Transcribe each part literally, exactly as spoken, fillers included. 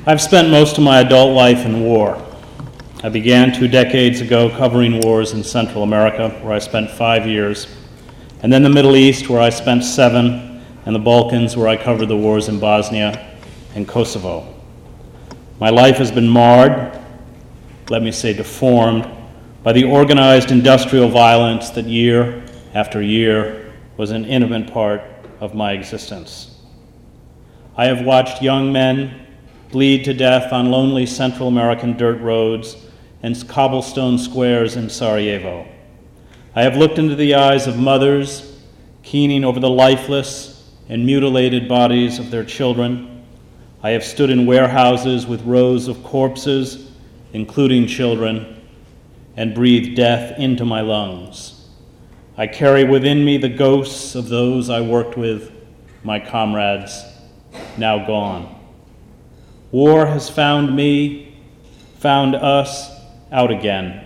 I've spent most of my adult life in war. I began two decades ago covering wars in Central America, where I spent five years, and then the Middle East, where I spent seven, and the Balkans, where I covered the wars in Bosnia and Kosovo. My life has been marred, let me say deformed, by the organized industrial violence that year after year was an intimate part of my existence. I have watched young men bleed to death on lonely Central American dirt roads and cobblestone squares in Sarajevo. I have looked into the eyes of mothers keening over the lifeless and mutilated bodies of their children. I have stood in warehouses with rows of corpses, including children, and breathed death into my lungs. I carry within me the ghosts of those I worked with, my comrades, now gone. War has found me, found us out again.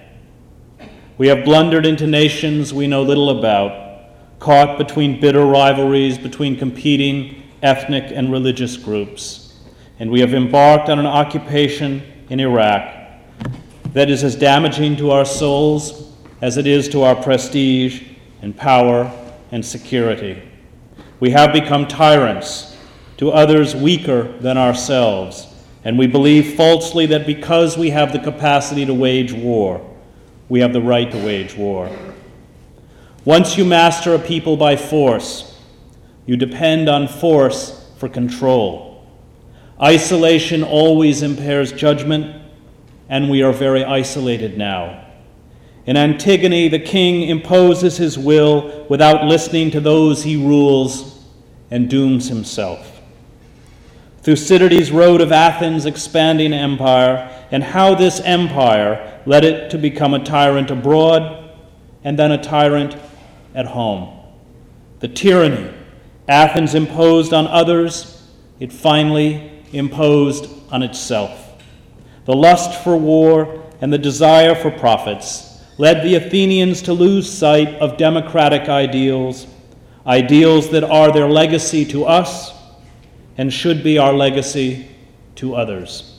We have blundered into nations we know little about, caught between bitter rivalries between competing ethnic and religious groups, and we have embarked on an occupation in Iraq that is as damaging to our souls as it is to our prestige and power and security. We have become tyrants to others weaker than ourselves, and we believe falsely that because we have the capacity to wage war, we have the right to wage war. Once you master a people by force, you depend on force for control. Isolation always impairs judgment, and we are very isolated now. In Antigone, the king imposes his will without listening to those he rules and dooms himself. Thucydides wrote of Athens' expanding empire and how this empire led it to become a tyrant abroad and then a tyrant at home. The tyranny Athens imposed on others, it finally imposed on itself. The lust for war and the desire for profits led the Athenians to lose sight of democratic ideals, ideals that are their legacy to us and should be our legacy to others.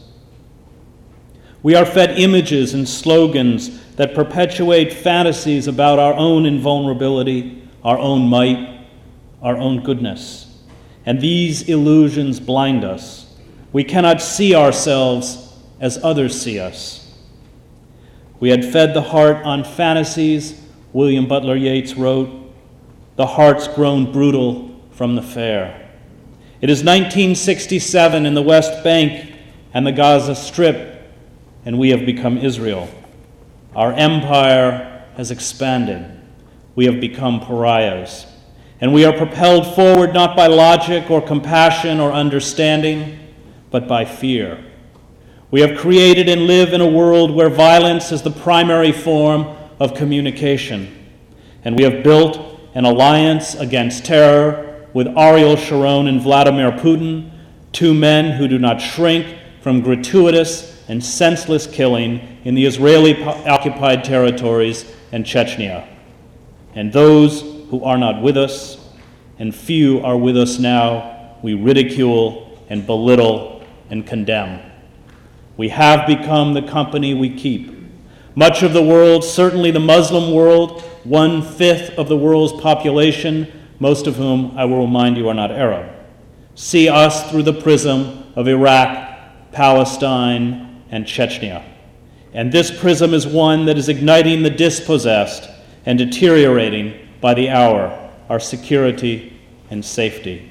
We are fed images and slogans that perpetuate fantasies about our own invulnerability, our own might, our own goodness. And these illusions blind us. We cannot see ourselves as others see us. We had fed the heart on fantasies, William Butler Yeats wrote, the heart's grown brutal from the fair. It is nineteen sixty-seven in the West Bank and the Gaza Strip, and we have become Israel. Our empire has expanded. We have become pariahs. And we are propelled forward not by logic or compassion or understanding, but by fear. We have created and live in a world where violence is the primary form of communication. And we have built an alliance against terror with Ariel Sharon and Vladimir Putin, two men who do not shrink from gratuitous and senseless killing in the Israeli-occupied territories and Chechnya. And those who are not with us, and few are with us now, we ridicule and belittle and condemn. We have become the company we keep. Much of the world, certainly the Muslim world, one-fifth of the world's population, most of whom, I will remind you, are not Arab, see us through the prism of Iraq, Palestine, and Chechnya. And this prism is one that is igniting the dispossessed and deteriorating by the hour our security and safety.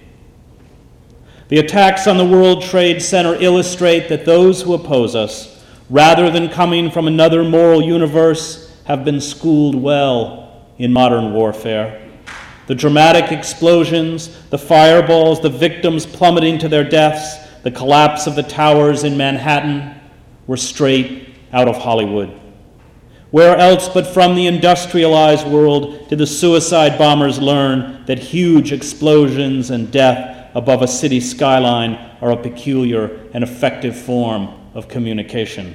The attacks on the World Trade Center illustrate that those who oppose us, rather than coming from another moral universe, have been schooled well in modern warfare. The dramatic explosions, the fireballs, the victims plummeting to their deaths, the collapse of the towers in Manhattan were straight out of Hollywood. Where else but from the industrialized world did the suicide bombers learn that huge explosions and death above a city skyline are a peculiar and effective form of communication?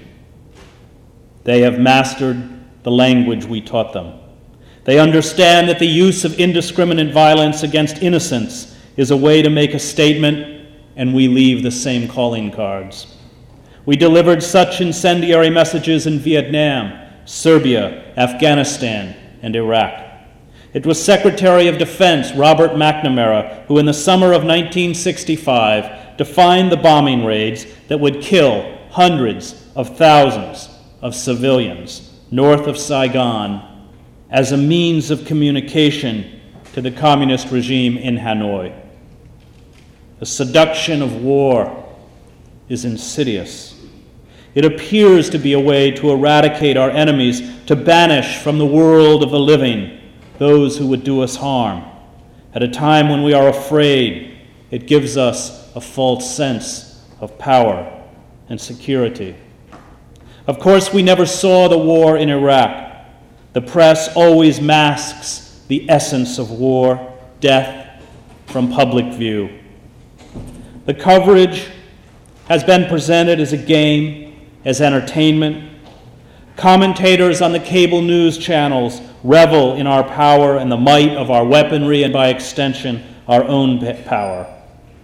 They have mastered the language we taught them. They understand that the use of indiscriminate violence against innocents is a way to make a statement, and we leave the same calling cards. We delivered such incendiary messages in Vietnam, Serbia, Afghanistan, and Iraq. It was Secretary of Defense Robert McNamara who in the summer of nineteen sixty-five defined the bombing raids that would kill hundreds of thousands of civilians north of Saigon as a means of communication to the communist regime in Hanoi. The seduction of war is insidious. It appears to be a way to eradicate our enemies, to banish from the world of the living those who would do us harm. At a time when we are afraid, it gives us a false sense of power and security. Of course, we never saw the war in Iraq. The press always masks the essence of war, death, from public view. The coverage has been presented as a game, as entertainment. Commentators on the cable news channels revel in our power and the might of our weaponry and, by extension, our own power.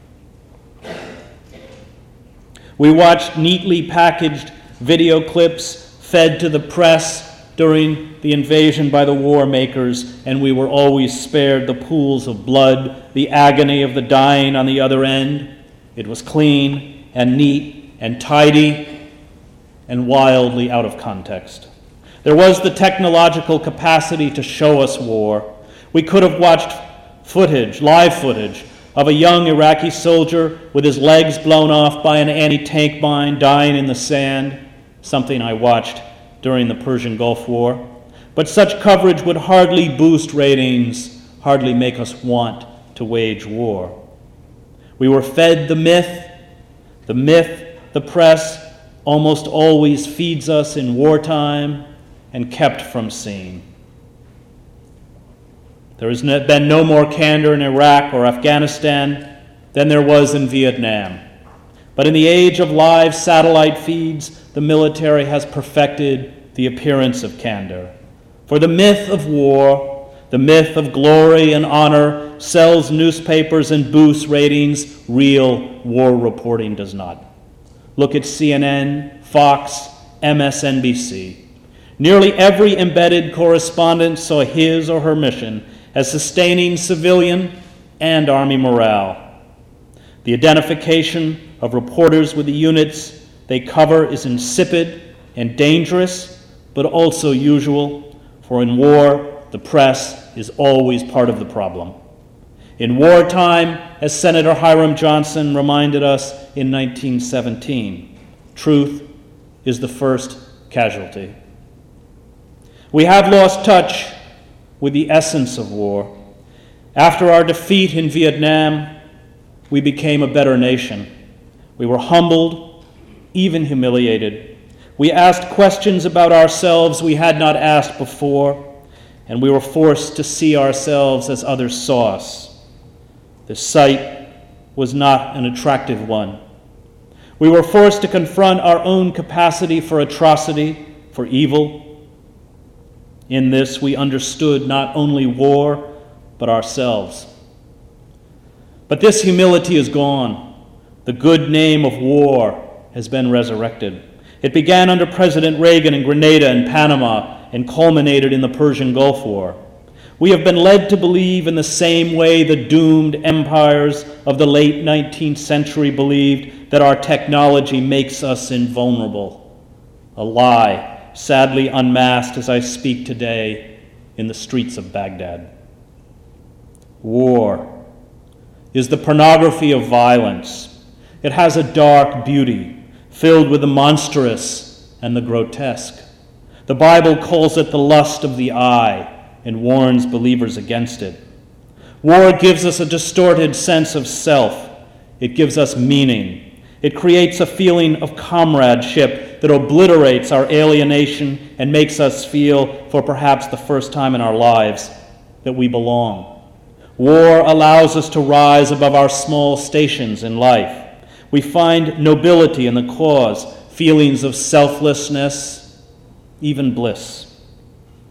We watched neatly packaged video clips fed to the press during the invasion by the war makers, and we were always spared the pools of blood, the agony of the dying on the other end. It was clean and neat and tidy and wildly out of context. There was the technological capacity to show us war. We could have watched footage, live footage, of a young Iraqi soldier with his legs blown off by an anti-tank mine dying in the sand, something I watched during the Persian Gulf War. But such coverage would hardly boost ratings, hardly make us want to wage war. We were fed the myth. The myth, the press, almost always feeds us in wartime and kept from seeing. There has been no more candor in Iraq or Afghanistan than there was in Vietnam. But in the age of live satellite feeds, the military has perfected the appearance of candor. For the myth of war, the myth of glory and honor, sells newspapers and boosts ratings. Real war reporting does not. Look at C N N, Fox, M S N B C. Nearly every embedded correspondent saw his or her mission as sustaining civilian and Army morale. The identification of reporters with the units they cover is insipid and dangerous, but also usual, for in war, the press is always part of the problem. In wartime, as Senator Hiram Johnson reminded us in nineteen seventeen, truth is the first casualty. We have lost touch with the essence of war. After our defeat in Vietnam, we became a better nation. We were humbled, even humiliated. We asked questions about ourselves we had not asked before, and we were forced to see ourselves as others saw us. The sight was not an attractive one. We were forced to confront our own capacity for atrocity, for evil. In this, we understood not only war, but ourselves. But this humility is gone. The good name of war has been resurrected. It began under President Reagan in Grenada and Panama and culminated in the Persian Gulf War. We have been led to believe in the same way the doomed empires of the late nineteenth century believed that our technology makes us invulnerable. A lie, sadly unmasked as I speak today in the streets of Baghdad. War is the pornography of violence. It has a dark beauty, filled with the monstrous and the grotesque. The Bible calls it the lust of the eye and warns believers against it. War gives us a distorted sense of self. It gives us meaning. It creates a feeling of comradeship that obliterates our alienation and makes us feel, for perhaps the first time in our lives, that we belong. War allows us to rise above our small stations in life. We find nobility in the cause, feelings of selflessness, even bliss.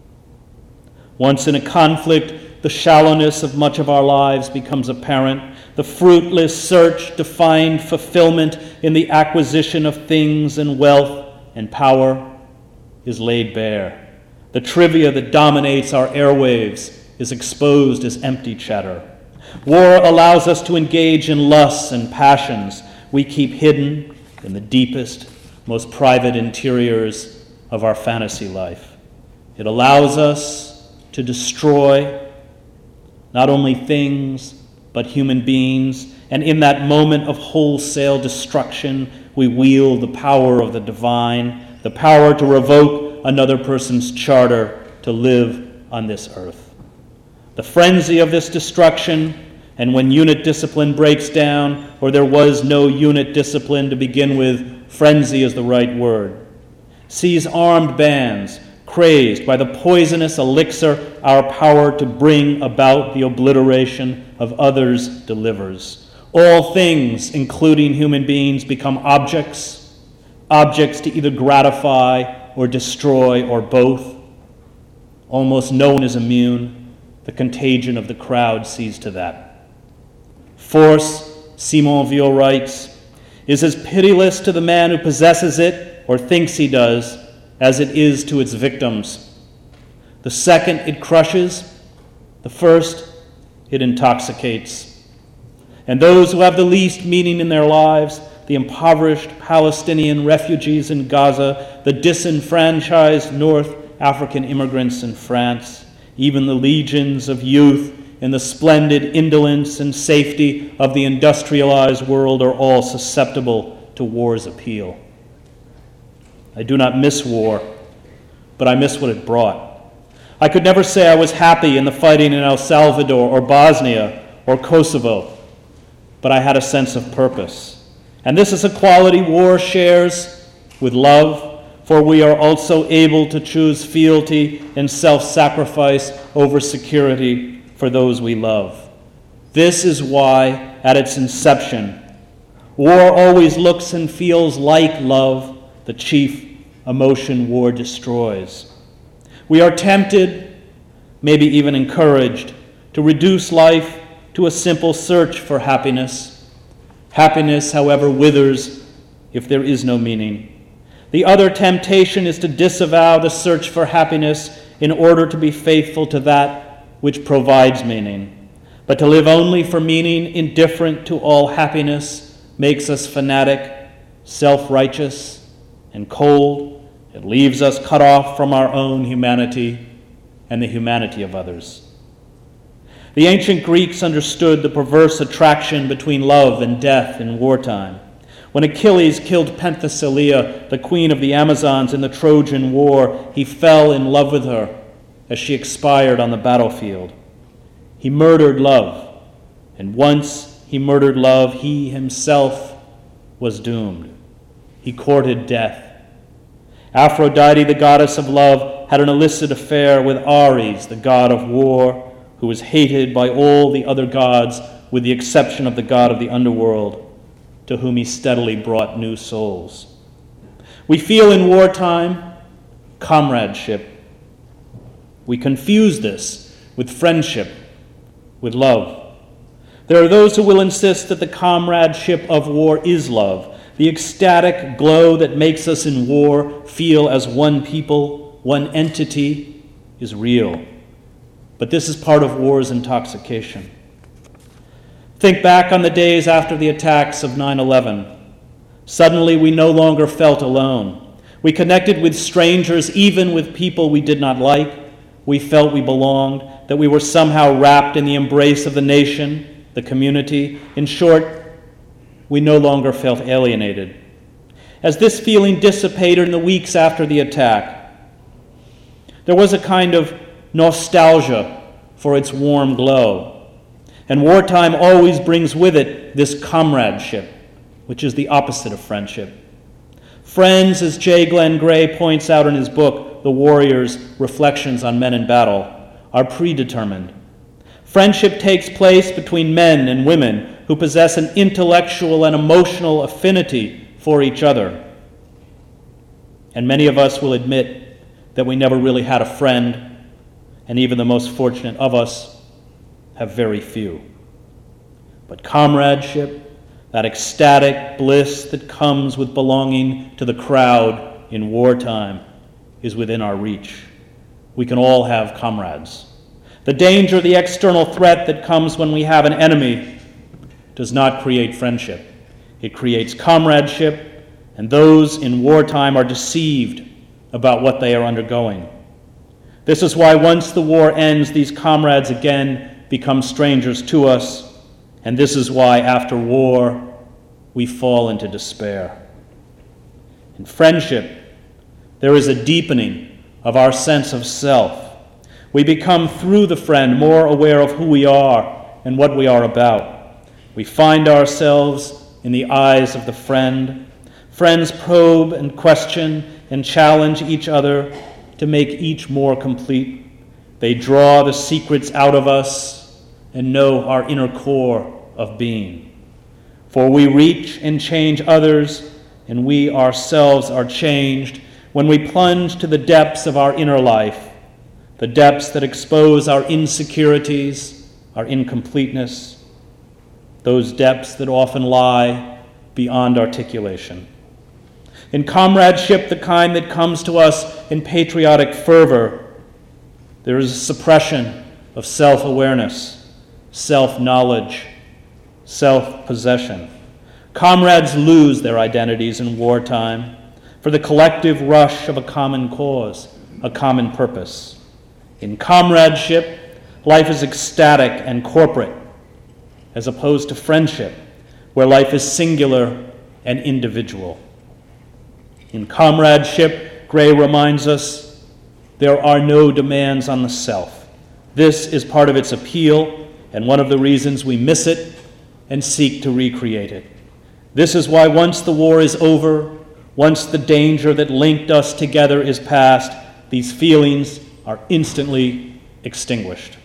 Once in a conflict, the shallowness of much of our lives becomes apparent. The fruitless search to find fulfillment in the acquisition of things and wealth and power is laid bare. The trivia that dominates our airwaves is exposed as empty chatter. War allows us to engage in lusts and passions we keep hidden in the deepest, most private interiors of our fantasy life. It allows us to destroy not only things, but human beings, and in that moment of wholesale destruction, we wield the power of the divine, the power to revoke another person's charter to live on this earth. The frenzy of this destruction, and when unit discipline breaks down, or there was no unit discipline to begin with, frenzy is the right word, sees armed bands crazed by the poisonous elixir our power to bring about the obliteration of others delivers. All things, including human beings, become objects, objects to either gratify or destroy or both. Almost no one is immune. The contagion of the crowd sees to that. Force, Simon Weil writes, is as pitiless to the man who possesses it or thinks he does as it is to its victims. The second, it crushes. The first, it intoxicates. And those who have the least meaning in their lives, the impoverished Palestinian refugees in Gaza, the disenfranchised North African immigrants in France, even the legions of youth in the splendid indolence and safety of the industrialized world are all susceptible to war's appeal. I do not miss war, but I miss what it brought. I could never say I was happy in the fighting in El Salvador or Bosnia or Kosovo, but I had a sense of purpose. And this is a quality war shares with love, for we are also able to choose fealty and self-sacrifice over security for those we love. This is why, at its inception, war always looks and feels like love, the chief emotion war destroys. We are tempted, maybe even encouraged, to reduce life to a simple search for happiness. Happiness, however, withers if there is no meaning. The other temptation is to disavow the search for happiness in order to be faithful to that which provides meaning. But to live only for meaning, indifferent to all happiness, makes us fanatic, self-righteous, and cold. It leaves us cut off from our own humanity and the humanity of others. The ancient Greeks understood the perverse attraction between love and death in wartime. When Achilles killed Penthesilea, the queen of the Amazons in the Trojan War, he fell in love with her as she expired on the battlefield. He murdered love, and once he murdered love, he himself was doomed. He courted death. Aphrodite, the goddess of love, had an illicit affair with Ares, the god of war, who was hated by all the other gods with the exception of the god of the underworld, to whom he steadily brought new souls. We feel in wartime comradeship. We confuse this with friendship, with love. There are those who will insist that the comradeship of war is love, the ecstatic glow that makes us in war feel as one people, one entity, is real. But this is part of war's intoxication. Think back on the days after the attacks of nine eleven. Suddenly we no longer felt alone. We connected with strangers, even with people we did not like. We felt we belonged, that we were somehow wrapped in the embrace of the nation, the community. In short, we no longer felt alienated. As this feeling dissipated in the weeks after the attack, there was a kind of nostalgia for its warm glow. And wartime always brings with it this comradeship, which is the opposite of friendship. Friends, as J. Glenn Gray points out in his book, The Warrior's Reflections on Men in Battle, are predetermined. Friendship takes place between men and women who possess an intellectual and emotional affinity for each other. And many of us will admit that we never really had a friend, and even the most fortunate of us have very few. But comradeship, that ecstatic bliss that comes with belonging to the crowd in wartime, is within our reach. We can all have comrades. The danger, the external threat that comes when we have an enemy does not create friendship. It creates comradeship, and those in wartime are deceived about what they are undergoing. This is why once the war ends, these comrades again become strangers to us, and this is why after war we fall into despair. In friendship, there is a deepening of our sense of self. We become, through the friend, more aware of who we are and what we are about. We find ourselves in the eyes of the friend. Friends probe and question and challenge each other to make each more complete. They draw the secrets out of us and know our inner core of being. For we reach and change others, and we ourselves are changed when we plunge to the depths of our inner life, the depths that expose our insecurities, our incompleteness, those depths that often lie beyond articulation. In comradeship, the kind that comes to us in patriotic fervor, there is a suppression of self-awareness, self-knowledge, self-possession. Comrades lose their identities in wartime for the collective rush of a common cause, a common purpose. In comradeship, life is ecstatic and corporate, as opposed to friendship, where life is singular and individual. In comradeship, Gray reminds us, there are no demands on the self. This is part of its appeal and one of the reasons we miss it and seek to recreate it. This is why once the war is over, once the danger that linked us together is past, these feelings are instantly extinguished.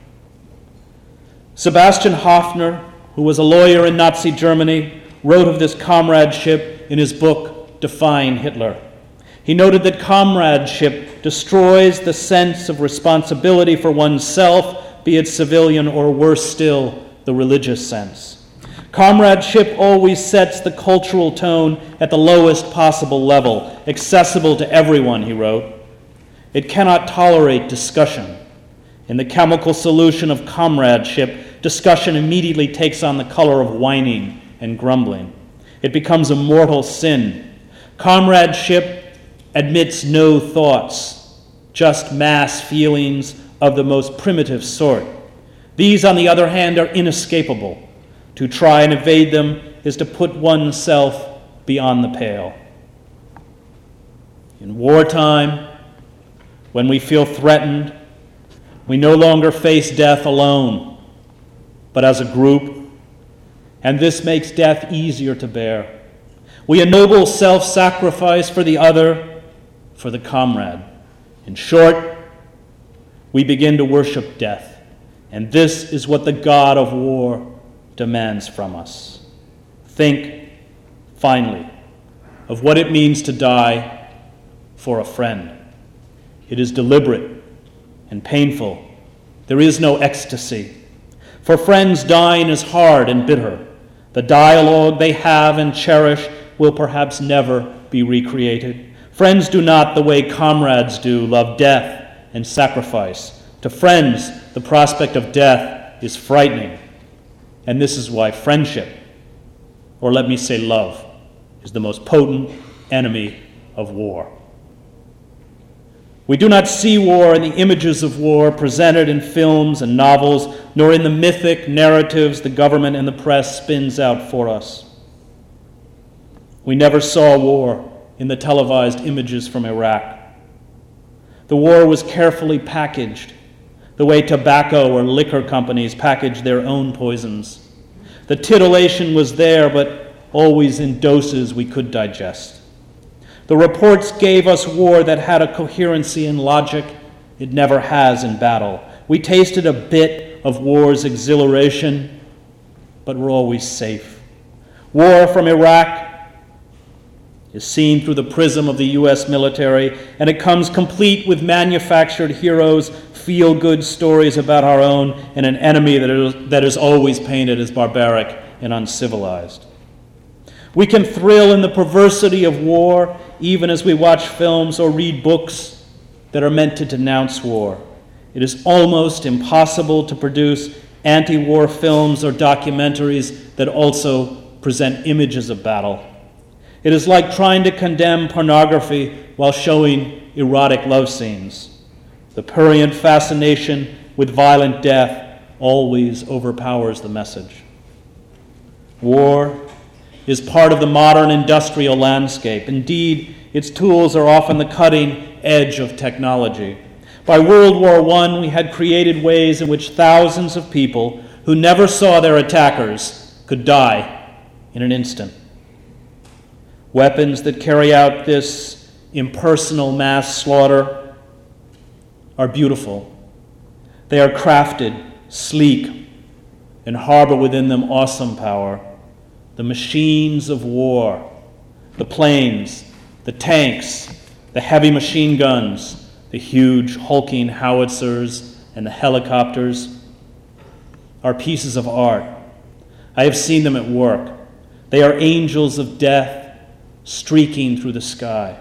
Sebastian Hoffner, who was a lawyer in Nazi Germany, wrote of this comradeship in his book, Defying Hitler. He noted that comradeship destroys the sense of responsibility for oneself, be it civilian or worse still, the religious sense. Comradeship always sets the cultural tone at the lowest possible level, accessible to everyone, he wrote. It cannot tolerate discussion. In the chemical solution of comradeship, discussion immediately takes on the color of whining and grumbling. It becomes a mortal sin. Comradeship admits no thoughts, just mass feelings of the most primitive sort. These, on the other hand, are inescapable. To try and evade them is to put oneself beyond the pale. In wartime, when we feel threatened, we no longer face death alone, but as a group, and this makes death easier to bear. We ennoble self-sacrifice for the other, for the comrade. In short, we begin to worship death, and this is what the God of war demands from us. Think, finally, of what it means to die for a friend. It is deliberate and painful. There is no ecstasy. For friends, dying is hard and bitter. The dialogue they have and cherish will perhaps never be recreated. Friends do not, the way comrades do, love death and sacrifice. To friends, the prospect of death is frightening. And this is why friendship, or let me say love, is the most potent enemy of war. We do not see war in the images of war presented in films and novels, nor in the mythic narratives the government and the press spins out for us. We never saw war in the televised images from Iraq. The war was carefully packaged, the way tobacco or liquor companies package their own poisons. The titillation was there, but always in doses we could digest. The reports gave us war that had a coherency and logic it never has in battle. We tasted a bit of war's exhilaration, but we're always safe. War from Iraq is seen through the prism of the U S military, and it comes complete with manufactured heroes feel-good stories about our own and an enemy that is, that is always painted as barbaric and uncivilized. We can thrill in the perversity of war even as we watch films or read books that are meant to denounce war. It is almost impossible to produce anti-war films or documentaries that also present images of battle. It is like trying to condemn pornography while showing erotic love scenes. The prurient fascination with violent death always overpowers the message. War is part of the modern industrial landscape. Indeed, its tools are often the cutting edge of technology. By World War One, we had created ways in which thousands of people who never saw their attackers could die in an instant. Weapons that carry out this impersonal mass slaughter are beautiful. They are crafted, sleek, and harbor within them awesome power. The machines of war, the planes, the tanks, the heavy machine guns, the huge hulking howitzers, and the helicopters are pieces of art. I have seen them at work. They are angels of death streaking through the sky.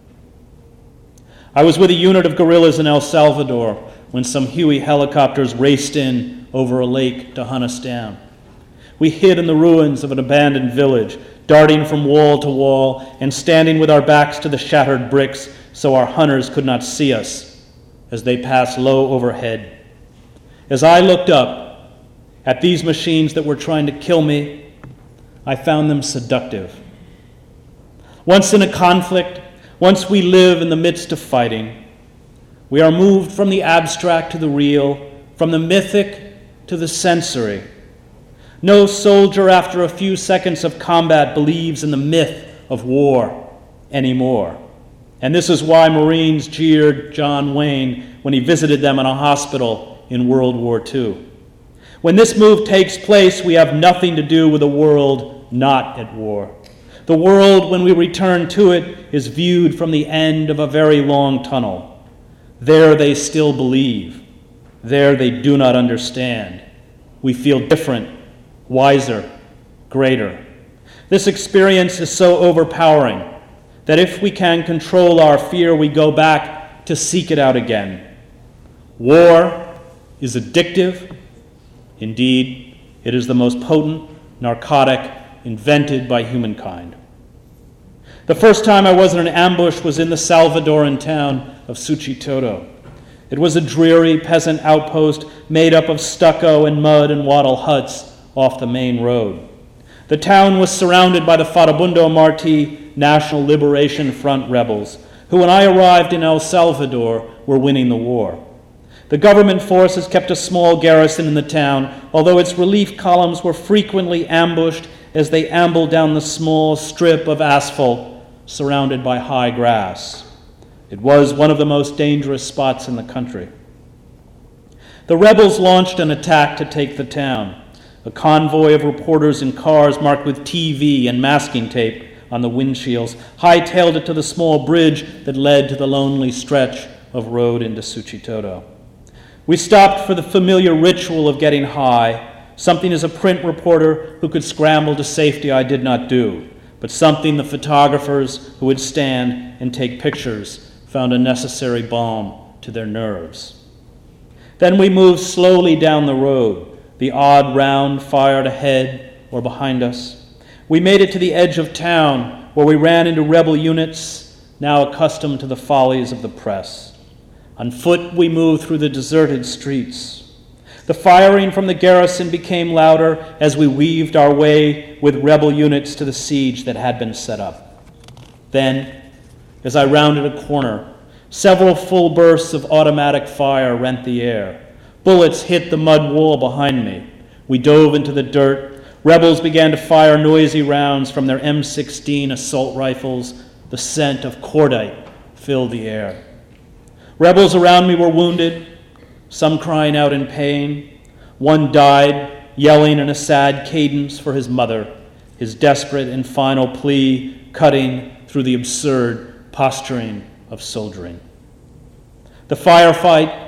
I was with a unit of guerrillas in El Salvador when some Huey helicopters raced in over a lake to hunt us down. We hid in the ruins of an abandoned village, darting from wall to wall and standing with our backs to the shattered bricks so our hunters could not see us as they passed low overhead. As I looked up at these machines that were trying to kill me, I found them seductive. Once in a conflict, once we live in the midst of fighting, we are moved from the abstract to the real, from the mythic to the sensory. No soldier after a few seconds of combat believes in the myth of war anymore. And this is why Marines jeered John Wayne when he visited them in a hospital in World War Two. When this move takes place, we have nothing to do with a world not at war. The world, when we return to it, is viewed from the end of a very long tunnel. There they still believe. There they do not understand. We feel different, wiser, greater. This experience is so overpowering that if we can control our fear, we go back to seek it out again. War is addictive. Indeed, it is the most potent narcotic invented by humankind. The first time I was in an ambush was in the Salvadoran town of Suchitoto. It was a dreary peasant outpost made up of stucco and mud and wattle huts off the main road. The town was surrounded by the Farabundo Martí National Liberation Front rebels, who when I arrived in El Salvador were winning the war. The government forces kept a small garrison in the town, although its relief columns were frequently ambushed as they ambled down the small strip of asphalt surrounded by high grass. It was one of the most dangerous spots in the country. The rebels launched an attack to take the town. A convoy of reporters in cars marked with T V and masking tape on the windshields hightailed it to the small bridge that led to the lonely stretch of road into Suchitoto. We stopped for the familiar ritual of getting high, something as a print reporter who could scramble to safety I did not do, but something the photographers who would stand and take pictures found a necessary balm to their nerves. Then we moved slowly down the road, the odd round fired ahead or behind us. We made it to the edge of town where we ran into rebel units, now accustomed to the follies of the press. On foot we moved through the deserted streets. The firing from the garrison became louder as we weaved our way with rebel units to the siege that had been set up. Then, as I rounded a corner, several full bursts of automatic fire rent the air. Bullets hit the mud wall behind me. We dove into the dirt. Rebels began to fire noisy rounds from their M sixteen assault rifles. The scent of cordite filled the air. Rebels around me were wounded, some crying out in pain. One died, yelling in a sad cadence for his mother, his desperate and final plea cutting through the absurd posturing of soldiering. The firefight,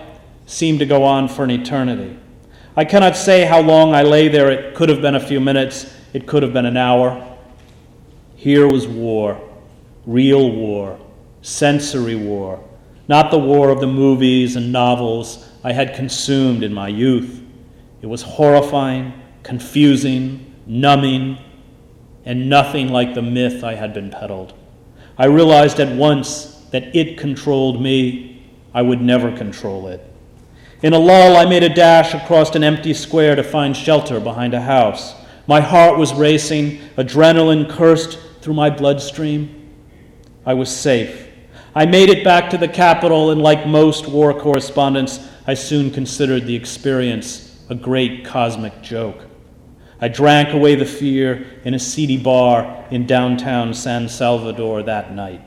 seemed to go on for an eternity. I cannot say how long I lay there. It could have been a few minutes. It could have been an hour. Here was war, real war, sensory war, not the war of the movies and novels I had consumed in my youth. It was horrifying, confusing, numbing, and nothing like the myth I had been peddled. I realized at once that it controlled me. I would never control it. In a lull, I made a dash across an empty square to find shelter behind a house. My heart was racing, adrenaline coursed through my bloodstream. I was safe. I made it back to the capital, and like most war correspondents, I soon considered the experience a great cosmic joke. I drank away the fear in a seedy bar in downtown San Salvador that night.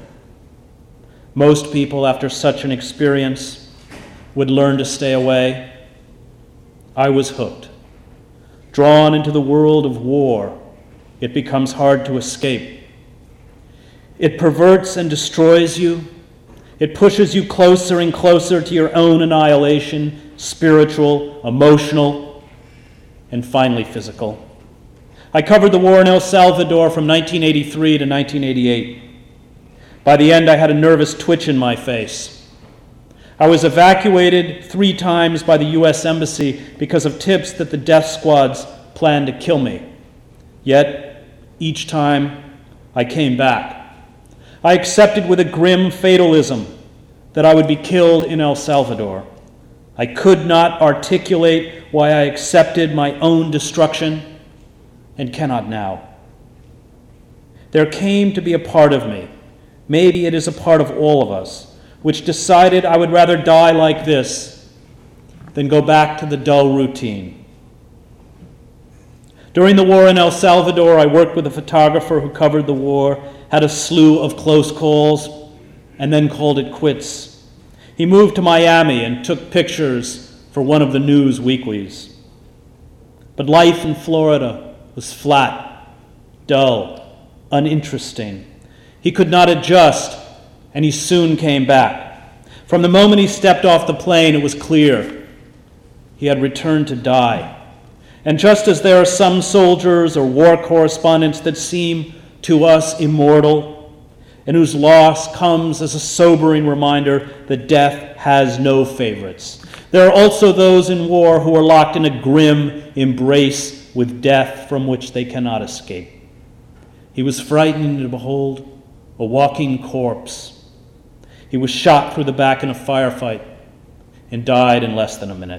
Most people, after such an experience, would learn to stay away. I was hooked. Drawn into the world of war, it becomes hard to escape. It perverts and destroys you. It pushes you closer and closer to your own annihilation, spiritual, emotional, and finally physical. I covered the war in El Salvador from nineteen eighty-three to nineteen eighty-eight. By the end, I had a nervous twitch in my face. I was evacuated three times by the U S Embassy because of tips that the death squads planned to kill me. Yet, each time, I came back. I accepted with a grim fatalism that I would be killed in El Salvador. I could not articulate why I accepted my own destruction and cannot now. There came to be a part of me, maybe it is a part of all of us, which decided I would rather die like this than go back to the dull routine. During the war in El Salvador, I worked with a photographer who covered the war, had a slew of close calls, and then called it quits. He moved to Miami and took pictures for one of the news weeklies. But life in Florida was flat, dull, uninteresting. He could not adjust, and he soon came back. From the moment he stepped off the plane, it was clear he had returned to die. And just as there are some soldiers or war correspondents that seem to us immortal, and whose loss comes as a sobering reminder that death has no favorites, there are also those in war who are locked in a grim embrace with death from which they cannot escape. He was frightening to behold, a walking corpse. He was shot through the back in a firefight and died in less than a minute.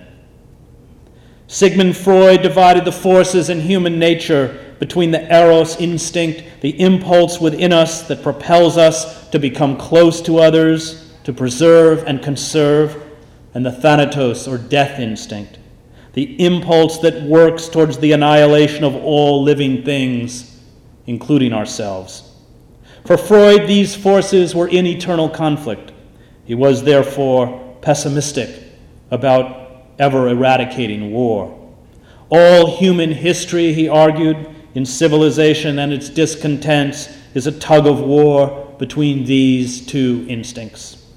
Sigmund Freud divided the forces in human nature between the eros instinct, the impulse within us that propels us to become close to others, to preserve and conserve, and the thanatos, or death instinct, the impulse that works towards the annihilation of all living things, including ourselves. For Freud, these forces were in eternal conflict. He was therefore pessimistic about ever eradicating war. All human history, he argued, in civilization and its discontents, is a tug of war between these two instincts.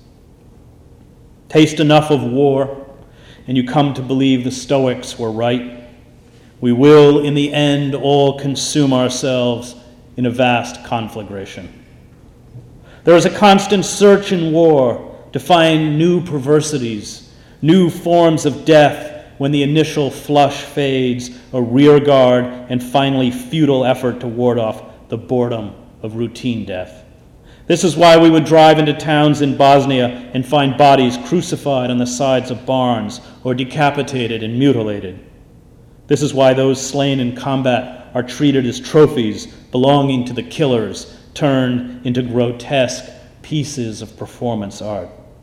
Taste enough of war, and you come to believe the Stoics were right. We will, in the end, all consume ourselves in a vast conflagration. There is a constant search in war to find new perversities, new forms of death when the initial flush fades, a rear guard, and finally futile effort to ward off the boredom of routine death. This is why we would drive into towns in Bosnia and find bodies crucified on the sides of barns or decapitated and mutilated. This is why those slain in combat are treated as trophies belonging to the killers, turned into grotesque pieces of performance art.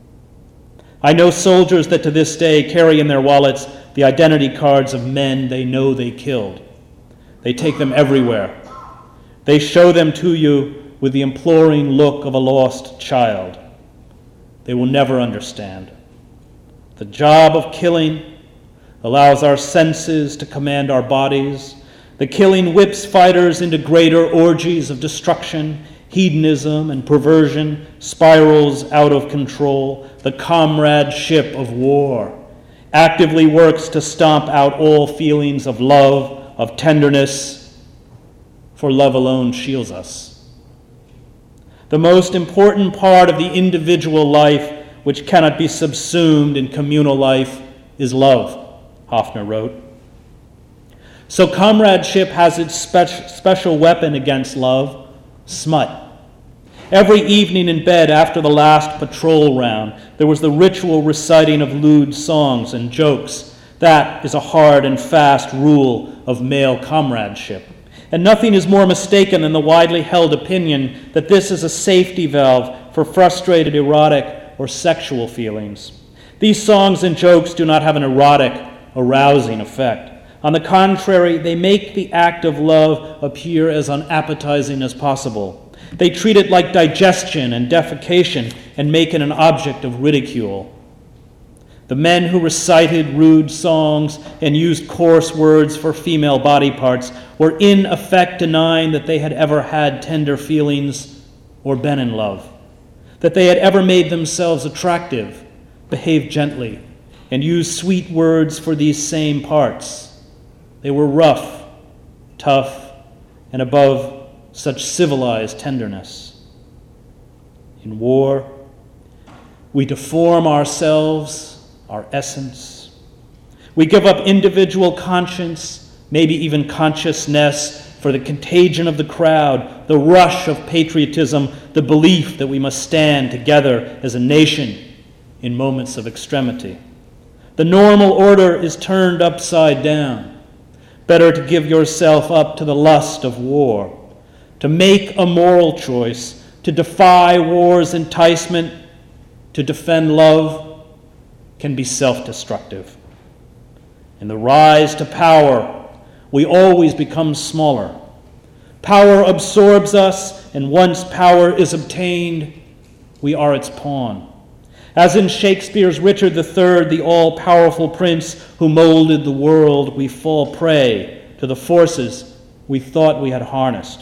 I know soldiers that to this day carry in their wallets the identity cards of men they know they killed. They take them everywhere. They show them to you with the imploring look of a lost child. They will never understand. The job of killing allows our senses to command our bodies. The killing whips fighters into greater orgies of destruction, hedonism and perversion spirals out of control, the comradeship of war actively works to stomp out all feelings of love, of tenderness, for love alone shields us. The most important part of the individual life, which cannot be subsumed in communal life, is love, Hoffner wrote. So comradeship has its spe- special weapon against love, smut. Every evening in bed after the last patrol round, there was the ritual reciting of lewd songs and jokes. That is a hard and fast rule of male comradeship. And nothing is more mistaken than the widely held opinion that this is a safety valve for frustrated erotic or sexual feelings. These songs and jokes do not have an erotic, arousing effect. On the contrary, they make the act of love appear as unappetizing as possible. They treat it like digestion and defecation and make it an object of ridicule. The men who recited rude songs and used coarse words for female body parts were in effect denying that they had ever had tender feelings or been in love, that they had ever made themselves attractive, behaved gently, and used sweet words for these same parts. They were rough, tough, and above such civilized tenderness. In war, we deform ourselves, our essence. We give up individual conscience, maybe even consciousness, for the contagion of the crowd, the rush of patriotism, the belief that we must stand together as a nation in moments of extremity. The normal order is turned upside down. Better to give yourself up to the lust of war, to make a moral choice, to defy war's enticement, to defend love, can be self-destructive. In the rise to power, we always become smaller. Power absorbs us, and once power is obtained, we are its pawn. As in Shakespeare's Richard the Third, the all-powerful prince who molded the world, we fall prey to the forces we thought we had harnessed.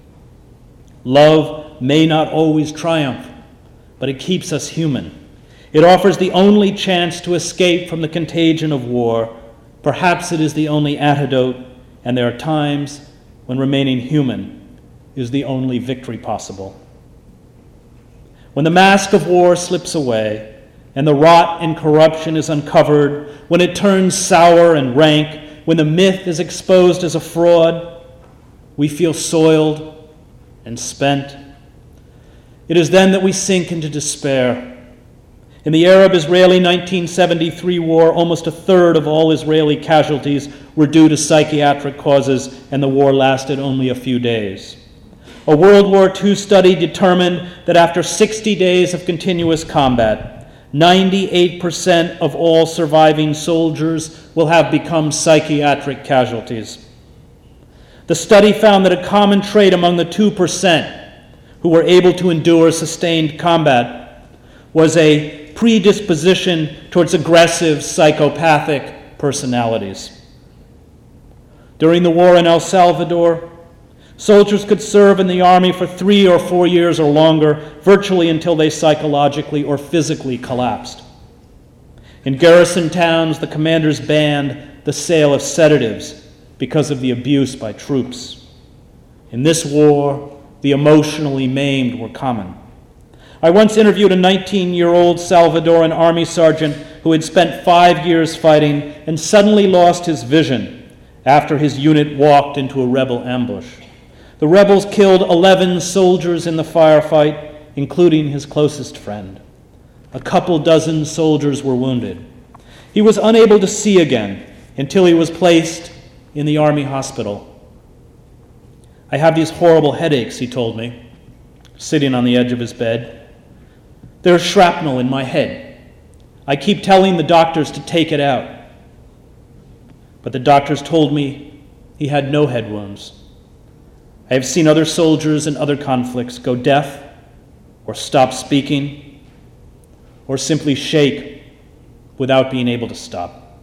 Love may not always triumph, but it keeps us human. It offers the only chance to escape from the contagion of war. Perhaps it is the only antidote, and there are times when remaining human is the only victory possible. When the mask of war slips away, and the rot and corruption is uncovered, when it turns sour and rank, when the myth is exposed as a fraud, we feel soiled and spent. It is then that we sink into despair. In the Arab-Israeli nineteen seventy-three war, almost a third of all Israeli casualties were due to psychiatric causes, and the war lasted only a few days. A World War Two study determined that after sixty days of continuous combat, ninety-eight percent of all surviving soldiers will have become psychiatric casualties. The study found that a common trait among the two percent who were able to endure sustained combat was a predisposition towards aggressive, psychopathic personalities. During the war in El Salvador, soldiers could serve in the army for three or four years or longer, virtually until they psychologically or physically collapsed. In garrison towns, the commanders banned the sale of sedatives because of the abuse by troops. In this war, the emotionally maimed were common. I once interviewed a nineteen-year-old Salvadoran army sergeant who had spent five years fighting and suddenly lost his vision after his unit walked into a rebel ambush. The rebels killed eleven soldiers in the firefight, including his closest friend. A couple dozen soldiers were wounded. He was unable to see again until he was placed in the army hospital. I have these horrible headaches, he told me, sitting on the edge of his bed. There's shrapnel in my head. I keep telling the doctors to take it out. But the doctors told me he had no head wounds. I have seen other soldiers in other conflicts go deaf or stop speaking or simply shake without being able to stop.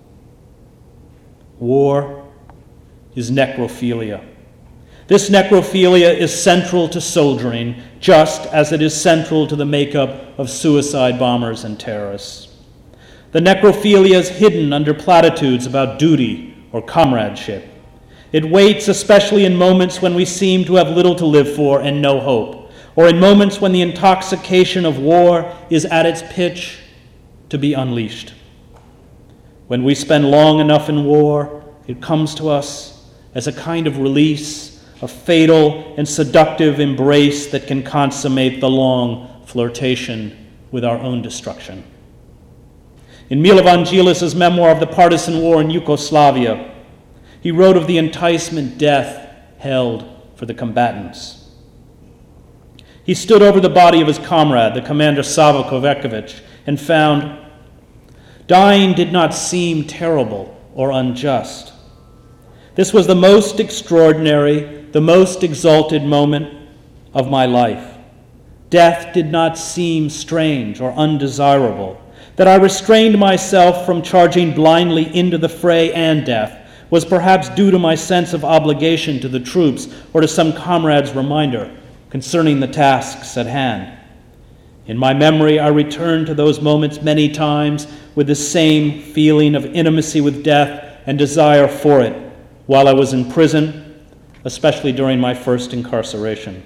War is necrophilia. This necrophilia is central to soldiering, just as it is central to the makeup of suicide bombers and terrorists. The necrophilia is hidden under platitudes about duty or comradeship. It waits especially in moments when we seem to have little to live for and no hope, or in moments when the intoxication of war is at its pitch to be unleashed. When we spend long enough in war, it comes to us as a kind of release, a fatal and seductive embrace that can consummate the long flirtation with our own destruction. In Milovangelis's memoir of the partisan war in Yugoslavia, he wrote of the enticement death held for the combatants. He stood over the body of his comrade, the commander Savo Kovačević, and found, dying did not seem terrible or unjust. This was the most extraordinary, the most exalted moment of my life. Death did not seem strange or undesirable. That I restrained myself from charging blindly into the fray and death was perhaps due to my sense of obligation to the troops or to some comrade's reminder concerning the tasks at hand. In my memory, I return to those moments many times with the same feeling of intimacy with death and desire for it while I was in prison, especially during my first incarceration.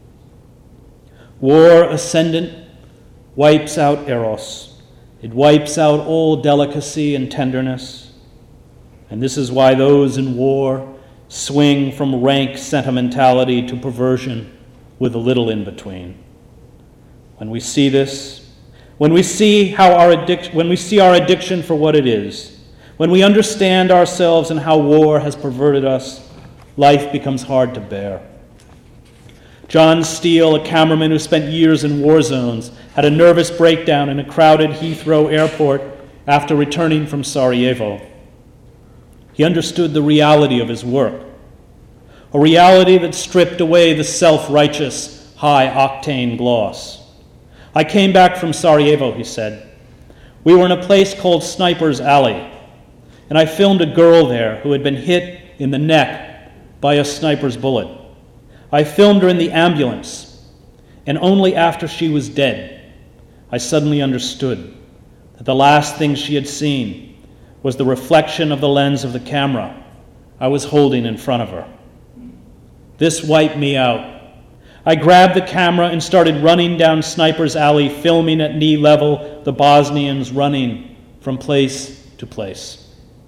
War ascendant wipes out eros. It wipes out all delicacy and tenderness. And this is why those in war swing from rank sentimentality to perversion with a little in between. When we see this, when we see how our addic- when we see our addiction for what it is, when we understand ourselves and how war has perverted us, life becomes hard to bear. John Steele, a cameraman who spent years in war zones, had a nervous breakdown in a crowded Heathrow airport after returning from Sarajevo. He understood the reality of his work, a reality that stripped away the self-righteous, high-octane gloss. I came back from Sarajevo, he said. We were in a place called Sniper's Alley, and I filmed a girl there who had been hit in the neck by a sniper's bullet. I filmed her in the ambulance, and only after she was dead, I suddenly understood that the last thing she had seen was the reflection of the lens of the camera I was holding in front of her. This wiped me out. I grabbed the camera and started running down Sniper's Alley, filming at knee level the Bosnians running from place to place.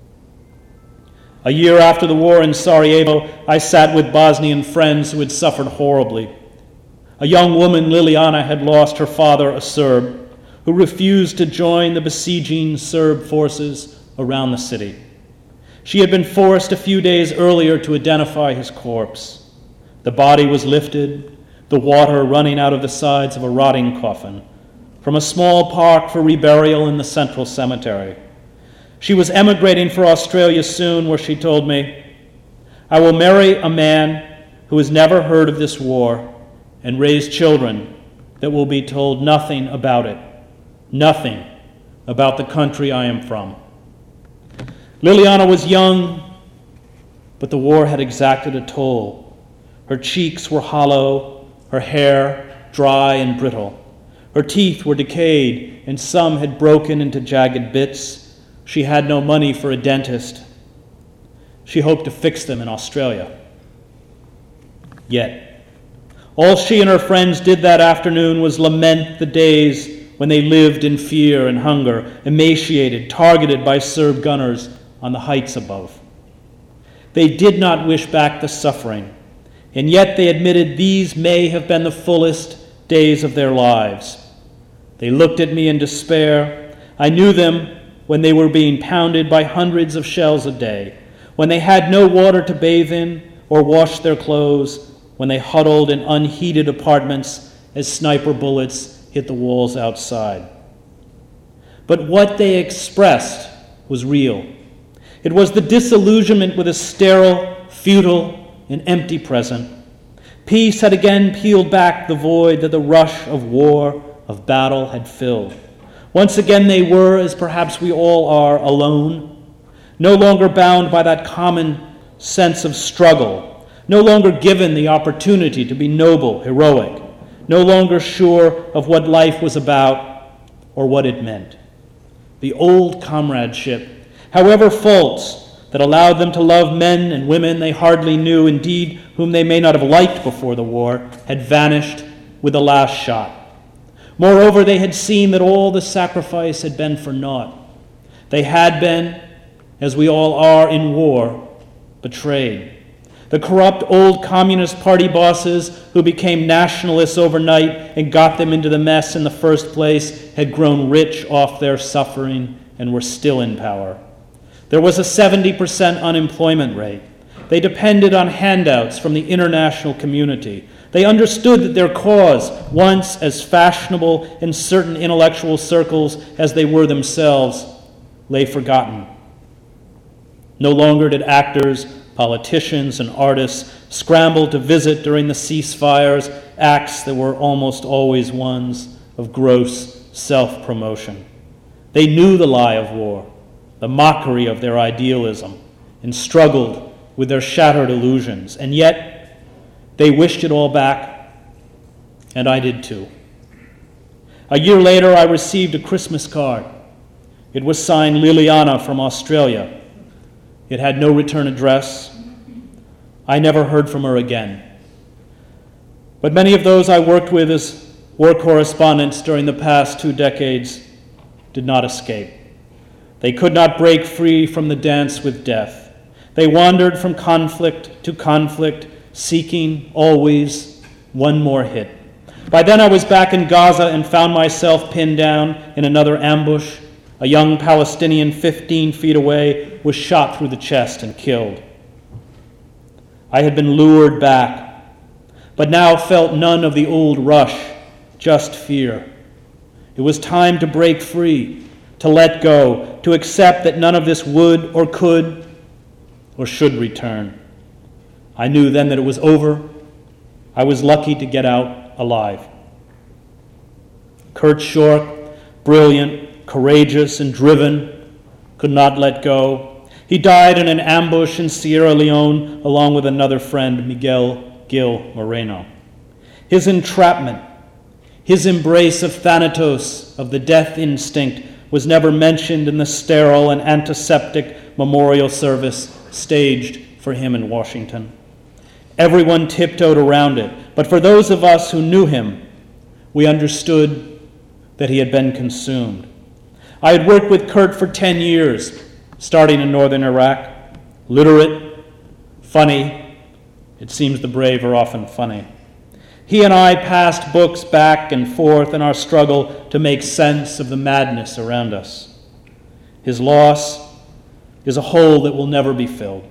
A year after the war in Sarajevo, I sat with Bosnian friends who had suffered horribly. A young woman, Liliana, had lost her father, a Serb, who refused to join the besieging Serb forces around the city. She had been forced a few days earlier to identify his corpse. The body was lifted, the water running out of the sides of a rotting coffin, from a small park for reburial in the central cemetery. She was emigrating for Australia soon, where she told me, I will marry a man who has never heard of this war and raise children that will be told nothing about it, nothing about the country I am from. Liliana was young, but the war had exacted a toll. Her cheeks were hollow, her hair dry and brittle. Her teeth were decayed, and some had broken into jagged bits. She had no money for a dentist. She hoped to fix them in Australia. Yet, all she and her friends did that afternoon was lament the days when they lived in fear and hunger, emaciated, targeted by Serb gunners on the heights above. They did not wish back the suffering, and yet they admitted these may have been the fullest days of their lives. They looked at me in despair. I knew them when they were being pounded by hundreds of shells a day, when they had no water to bathe in or wash their clothes, when they huddled in unheated apartments as sniper bullets hit the walls outside. But what they expressed was real. It was the disillusionment with a sterile, futile, and empty present. Peace had again peeled back the void that the rush of war, of battle had filled. Once again they were, as perhaps we all are, alone, no longer bound by that common sense of struggle, no longer given the opportunity to be noble, heroic, no longer sure of what life was about or what it meant. The old comradeship, however false, that allowed them to love men and women they hardly knew, indeed whom they may not have liked before the war, had vanished with the last shot. Moreover, they had seen that all the sacrifice had been for naught. They had been, as we all are in war, betrayed. The corrupt old Communist Party bosses who became nationalists overnight and got them into the mess in the first place had grown rich off their suffering and were still in power. There was a seventy percent unemployment rate. They depended on handouts from the international community. They understood that their cause, once as fashionable in certain intellectual circles as they were themselves, lay forgotten. No longer did actors, politicians, and artists scramble to visit during the ceasefires acts that were almost always ones of gross self-promotion. They knew the lie of war, the mockery of their idealism, and struggled with their shattered illusions. And yet, they wished it all back, and I did too. A year later, I received a Christmas card. It was signed Liliana from Australia. It had no return address. I never heard from her again. But many of those I worked with as war correspondents during the past two decades did not escape. They could not break free from the dance with death. They wandered from conflict to conflict, seeking always one more hit. By then I was back in Gaza and found myself pinned down in another ambush. A young Palestinian fifteen feet away was shot through the chest and killed. I had been lured back, but now felt none of the old rush, just fear. It was time to break free, to let go, to accept that none of this would or could or should return. I knew then that it was over. I was lucky to get out alive. Kurt Schork, brilliant, courageous, and driven, could not let go. He died in an ambush in Sierra Leone along with another friend, Miguel Gil Moreno. His entrapment, his embrace of Thanatos, of the death instinct, was never mentioned in the sterile and antiseptic memorial service staged for him in Washington. Everyone tiptoed around it, but for those of us who knew him, we understood that he had been consumed. I had worked with Kurt for ten years, starting in northern Iraq. Literate, funny. It seems the brave are often funny. He and I passed books back and forth in our struggle to make sense of the madness around us. His loss is a hole that will never be filled.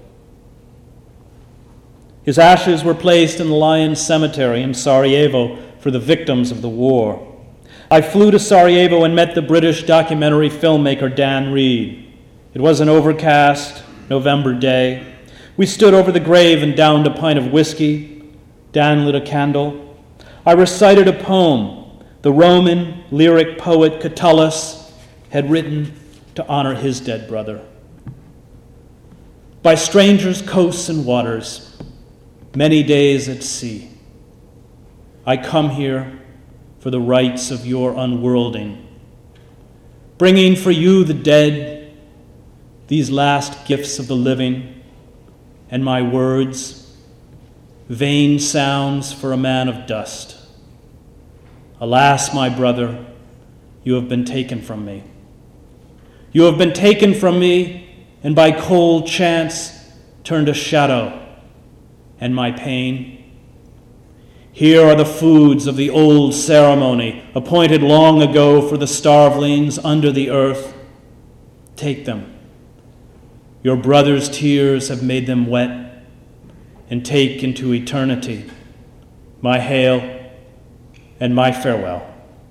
His ashes were placed in the Lions Cemetery in Sarajevo for the victims of the war. I flew to Sarajevo and met the British documentary filmmaker Dan Reed. It was an overcast November day. We stood over the grave and downed a pint of whiskey. Dan lit a candle. I recited a poem the Roman lyric poet Catullus had written to honor his dead brother. By strangers' coasts and waters, many days at sea, I come here for the rites of your unworlding, bringing for you the dead, these last gifts of the living, and my words, vain sounds for a man of dust. Alas, my brother, you have been taken from me. You have been taken from me, and by cold chance turned a shadow, and my pain. Here are the foods of the old ceremony, appointed long ago for the starvelings under the earth. Take them. Your brother's tears have made them wet, and take into eternity my hail and my farewell.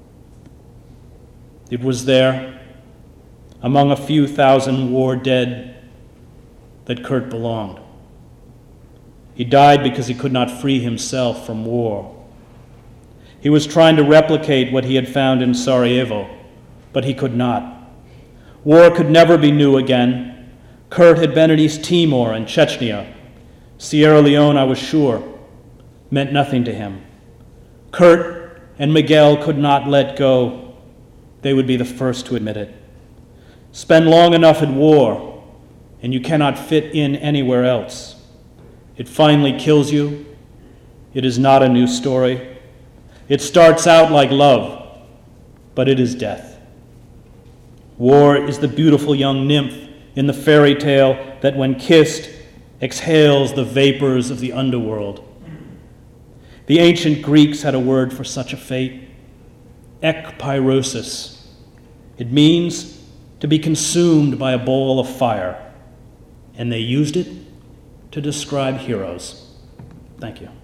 It was there, among a few thousand war dead, that Kurt belonged. He died because he could not free himself from war. He was trying to replicate what he had found in Sarajevo, but he could not. War could never be new again. Kurt had been in East Timor and Chechnya. Sierra Leone, I was sure, meant nothing to him. Kurt and Miguel could not let go, they would be the first to admit it. Spend long enough at war, and you cannot fit in anywhere else. It finally kills you. It is not a new story. It starts out like love, but it is death. War is the beautiful young nymph in the fairy tale that, when kissed, exhales the vapors of the underworld. The ancient Greeks had a word for such a fate, ekpyrosis. It means to be consumed by a ball of fire, and they used it to describe heroes. Thank you.